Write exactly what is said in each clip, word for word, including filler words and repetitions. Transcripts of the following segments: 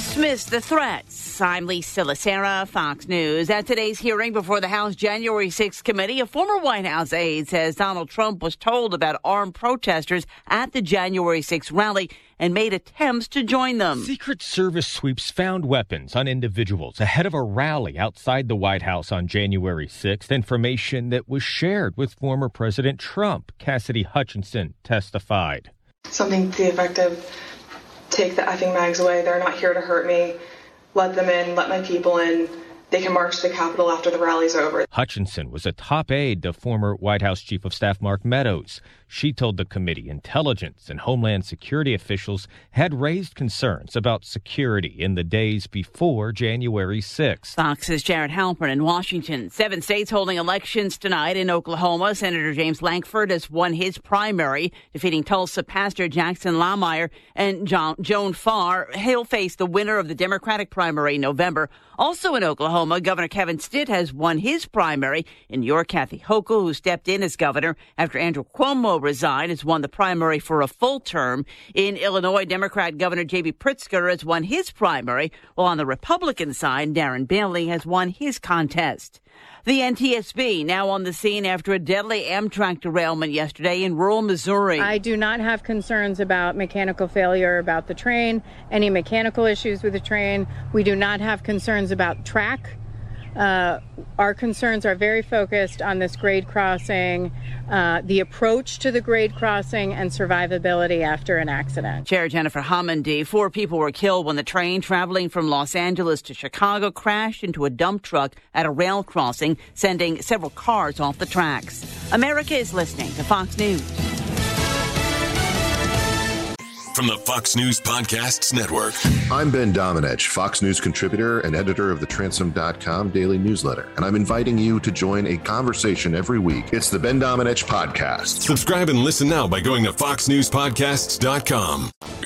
dismiss the threats. I'm Lisa Lacera, Fox News. At today's hearing before the House January sixth committee, a former White House aide says Donald Trump was told about armed protesters at the January sixth rally and made attempts to join them. Secret Service sweeps found weapons on individuals ahead of a rally outside the White House on January sixth, information that was shared with former President Trump. Cassidy Hutchinson testified. Something to the effect of, take the effing mags away, they're not here to hurt me, let them in, let my people in. They can march to the Capitol after the rally's over. Hutchinson was a top aide to former White House Chief of Staff Mark Meadows. She told the committee intelligence and Homeland Security officials had raised concerns about security in the days before January sixth. Fox's Jared Halpern in Washington. Seven states holding elections tonight. In Oklahoma, Senator James Lankford has won his primary, defeating Tulsa Pastor Jackson Lohmeyer and John, Joan Farr. He'll face the winner of the Democratic primary in November. Also in Oklahoma, Governor Kevin Stitt has won his primary. In New York, Kathy Hochul, who stepped in as governor after Andrew Cuomo resigned, has won the primary for a full term. In Illinois, Democrat Governor J B Pritzker has won his primary, while on the Republican side, Darren Bailey has won his contest. The N T S B now on the scene after a deadly Amtrak derailment yesterday in rural Missouri. I do not have concerns about mechanical failure about the train, any mechanical issues with the train. We do not have concerns about track. Uh, our concerns are very focused on this grade crossing, uh, the approach to the grade crossing, and survivability after an accident. Chair Jennifer Homendy, four people were killed when the train traveling from Los Angeles to Chicago crashed into a dump truck at a rail crossing, sending several cars off the tracks. America is listening to Fox News. From the Fox News Podcasts Network. I'm Ben Domenech, Fox News contributor and editor of the Transom dot com daily newsletter, and I'm inviting you to join a conversation every week. It's the Ben Domenech Podcast. Subscribe and listen now by going to fox news podcasts dot com.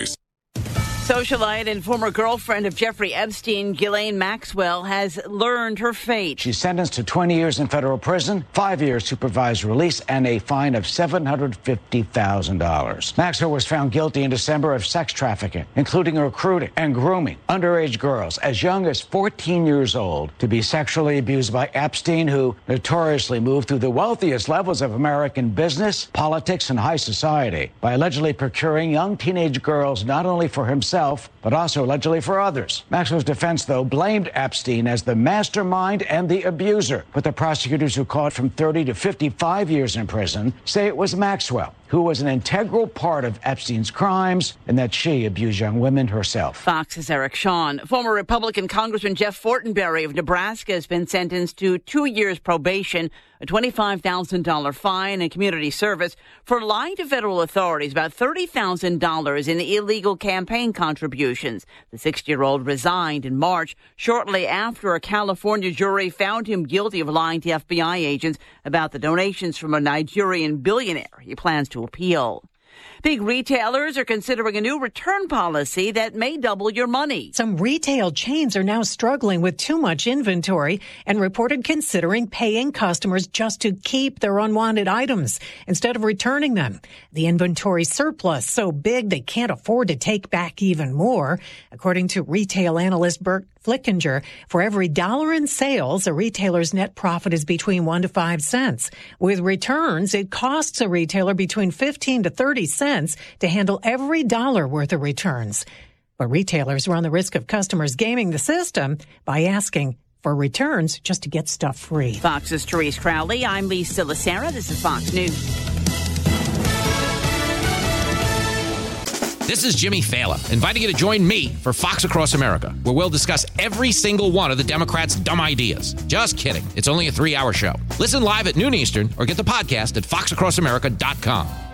Socialite and former girlfriend of Jeffrey Epstein, Ghislaine Maxwell, has learned her fate. She's sentenced to twenty years in federal prison, five years supervised release, and a fine of seven hundred fifty thousand dollars. Maxwell was found guilty in December of sex trafficking, including recruiting and grooming underage girls as young as fourteen years old to be sexually abused by Epstein, who notoriously moved through the wealthiest levels of American business, politics, and high society by allegedly procuring young teenage girls not only for himself, but also allegedly for others. Maxwell's defense, though, blamed Epstein as the mastermind and the abuser, but the prosecutors who called from thirty to fifty-five years in prison say it was Maxwell who was an integral part of Epstein's crimes and that she abused young women herself. Fox's Eric Shawn. Former Republican Congressman Jeff Fortenberry of Nebraska has been sentenced to two years probation, a twenty-five thousand dollars fine, and community service for lying to federal authorities about thirty thousand dollars in illegal campaign contributions. The sixty-year-old resigned in March, shortly after a California jury found him guilty of lying to F B I agents about the donations from a Nigerian billionaire. He plans to appeal. Big retailers are considering a new return policy that may double your money. Some retail chains are now struggling with too much inventory and reported considering paying customers just to keep their unwanted items instead of returning them. The inventory surplus so big they can't afford to take back even more. According to retail analyst Bert Flickinger, for every dollar in sales, a retailer's net profit is between one to five cents. With returns, it costs a retailer between fifteen to thirty cents to handle every dollar worth of returns. But retailers run the risk of customers gaming the system by asking for returns just to get stuff free. Fox's Therese Crowley. I'm Lisa Lacera. This is Fox News. This is Jimmy Fallon, inviting you to join me for Fox Across America, where we'll discuss every single one of the Democrats' dumb ideas. Just kidding. It's only a three-hour show. Listen live at noon Eastern or get the podcast at fox across america dot com.